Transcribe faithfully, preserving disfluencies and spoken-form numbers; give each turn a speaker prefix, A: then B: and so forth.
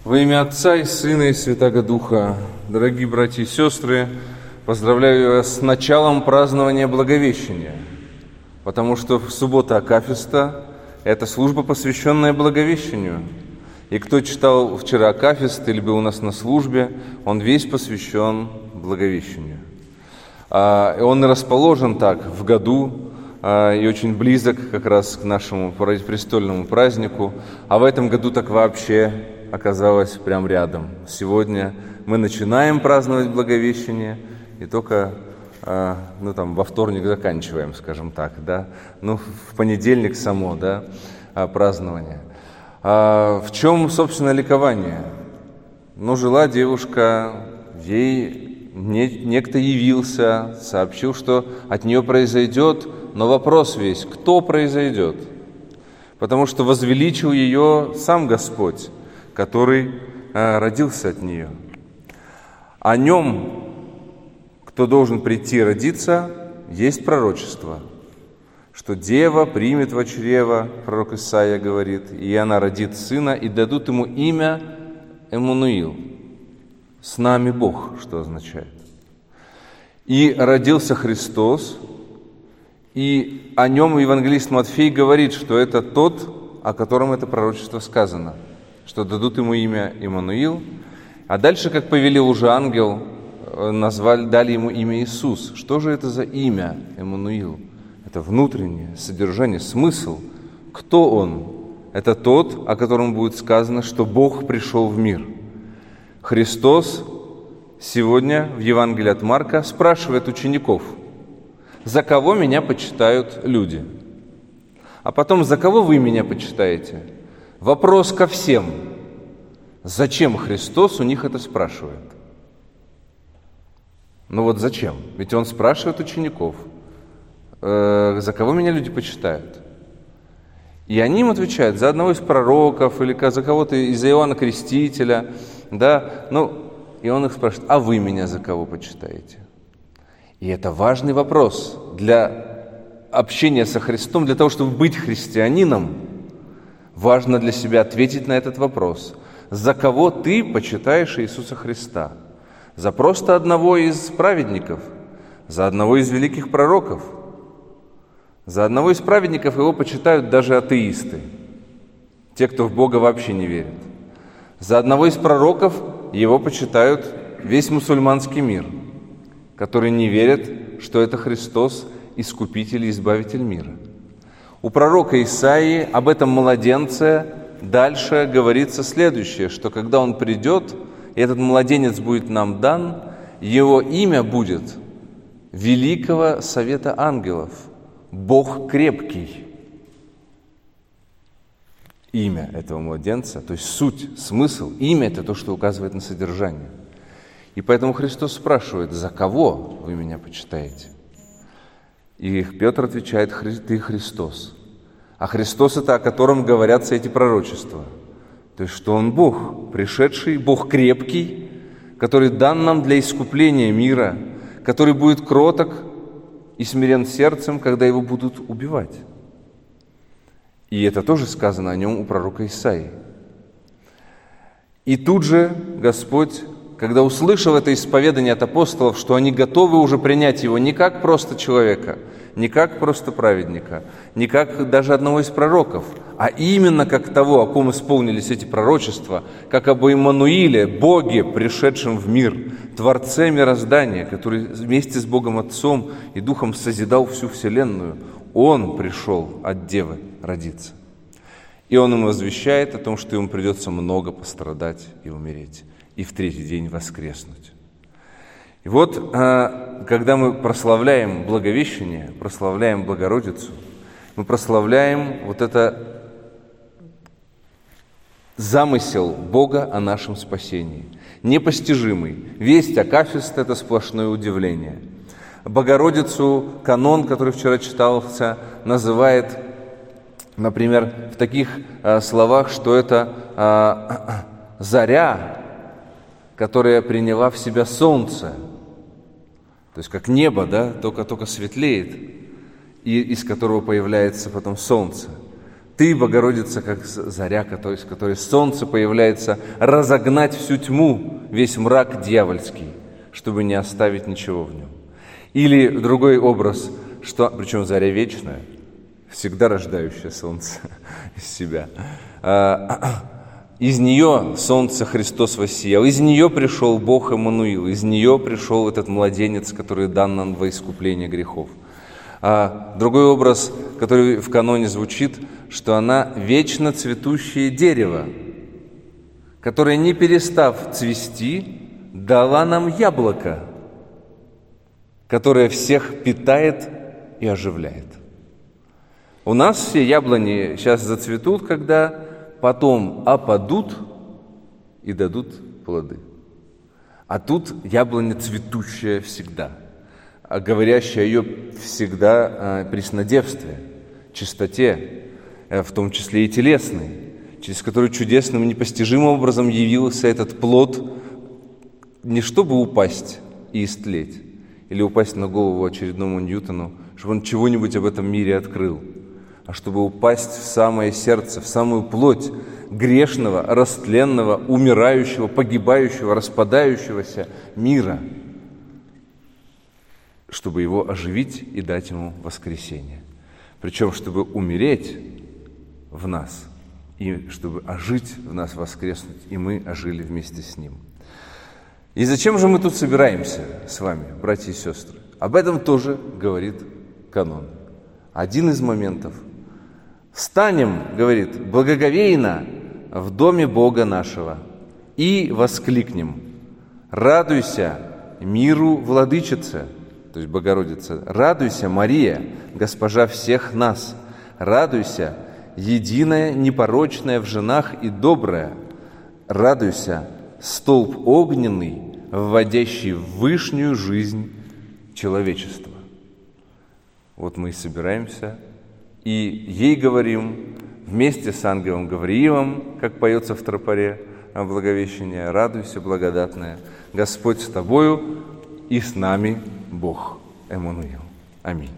A: Во имя Отца и Сына и Святаго Духа, дорогие братья и сестры, поздравляю вас с началом празднования Благовещения, потому что суббота Акафиста – это служба, посвященная Благовещению. И кто читал вчера Акафист или был у нас на службе, он весь посвящен Благовещению. Он расположен так в году и очень близок как раз к нашему престольному празднику, а в этом году так вообще оказалось прям рядом. Сегодня мы начинаем праздновать Благовещение и только ну, там, во вторник заканчиваем, скажем так, да? Ну, в понедельник само, да, празднование. А в чем, собственно, ликование? Ну, жила девушка, ей не, некто явился, сообщил, что от нее произойдет, но вопрос весь, кто произойдет? Потому что возвеличил ее сам Господь, который а, родился от нее. О нем, кто должен прийти родиться, есть пророчество, что дева примет во чрево, пророк Исаия говорит, и она родит сына, и дадут ему имя Эммануил, с нами Бог, что означает. И родился Христос, и о нем евангелист Матфей говорит, что это тот, о котором это пророчество сказано, что дадут ему имя Эммануил, а дальше, как повелел уже ангел, назвали, дали ему имя Иисус. Что же это за имя Эммануил? Это внутреннее содержание, смысл. Кто он? Это тот, о котором будет сказано, что Бог пришел в мир. Христос сегодня в Евангелии от Марка спрашивает учеников: «За кого меня почитают люди?» А потом: «За кого вы меня почитаете?» Вопрос ко всем. Зачем Христос у них это спрашивает? Ну вот зачем? Ведь Он спрашивает учеников: э, «За кого меня люди почитают?» И они им отвечают: за одного из пророков или за кого-то из Иоанна Крестителя. Да? Ну, и Он их спрашивает: «А вы меня за кого почитаете?» И это важный вопрос для общения со Христом, для того, чтобы быть христианином. Важно для себя ответить на этот вопрос. За кого ты почитаешь Иисуса Христа? За просто одного из праведников? За одного из великих пророков? За одного из праведников его почитают даже атеисты, те, кто в Бога вообще не верит. За одного из пророков его почитают весь мусульманский мир, который не верит, что это Христос, Искупитель и Избавитель мира. У пророка Исаии об этом младенце дальше говорится следующее, что когда он придет, и этот младенец будет нам дан, его имя будет Великого Совета Ангелов, Бог Крепкий. Имя этого младенца, то есть суть, смысл, имя – это то, что указывает на содержание. И поэтому Христос спрашивает: «За кого вы меня почитаете?» И Петр отвечает: «Ты Христос». А Христос – это о котором говорятся эти пророчества. То есть, что Он Бог, пришедший, Бог крепкий, который дан нам для искупления мира, который будет кроток и смирен сердцем, когда Его будут убивать. И это тоже сказано о Нем у пророка Исаии. И тут же Господь, когда услышал это исповедание от апостолов, что они готовы уже принять Его не как просто человека, не как просто праведника, не как даже одного из пророков, а именно как того, о ком исполнились эти пророчества, как об Иммануиле, Боге, пришедшем в мир, Творце мироздания, который вместе с Богом Отцом и Духом созидал всю вселенную. Он пришел от Девы родиться. И Он им возвещает о том, что ему придется много пострадать и умереть, и в третий день воскреснуть. И вот, когда мы прославляем Благовещение, прославляем Богородицу, мы прославляем вот это замысел Бога о нашем спасении, непостижимый. Весть Акафист – это сплошное удивление. Богородицу канон, который вчера читался, называет, например, в таких словах, что это заря, которая приняла в себя солнце. То есть как небо, да, только, только светлеет, и из которого появляется потом солнце. Ты, Богородица, как заря, то есть, которой солнце появляется, разогнать всю тьму, весь мрак дьявольский, чтобы не оставить ничего в нем. Или другой образ, что, причем заря вечная, всегда рождающее солнце из себя. Из нее солнце Христос воссиял, из нее пришел Бог Эммануил, из нее пришел этот младенец, который дан нам во искупление грехов. А другой образ, который в каноне звучит, что она вечно цветущее дерево, которое, не перестав цвести, дала нам яблоко, которое всех питает и оживляет. У нас все яблони сейчас зацветут, когда потом опадут и дадут плоды. А тут яблоня цветущая всегда, а говорящая о ее всегда преснодевстве, чистоте, в том числе и телесной, через которую чудесным и непостижимым образом явился этот плод, не чтобы упасть и истлеть, или упасть на голову очередному Ньютону, чтобы он чего-нибудь об этом мире открыл, а чтобы упасть в самое сердце, в самую плоть грешного, растленного, умирающего, погибающего, распадающегося мира, чтобы его оживить и дать ему воскресение. Причем, чтобы умереть в нас, и чтобы ожить в нас, воскреснуть, и мы ожили вместе с ним. И зачем же мы тут собираемся с вами, братья и сестры? Об этом тоже говорит канон. Один из моментов. «Встанем, — говорит, — благоговейно в доме Бога нашего и воскликнем: радуйся миру владычице, то есть Богородица, радуйся, Мария, госпожа всех нас, радуйся, единая, непорочная в женах и добрая, радуйся, столб огненный, вводящий в вышнюю жизнь человечества». Вот мы и собираемся, и ей говорим, вместе с ангелом Гавриилом, как поется в тропаре Благовещения: «Радуйся, благодатная, Господь с тобою, и с нами Бог Эммануил». Аминь.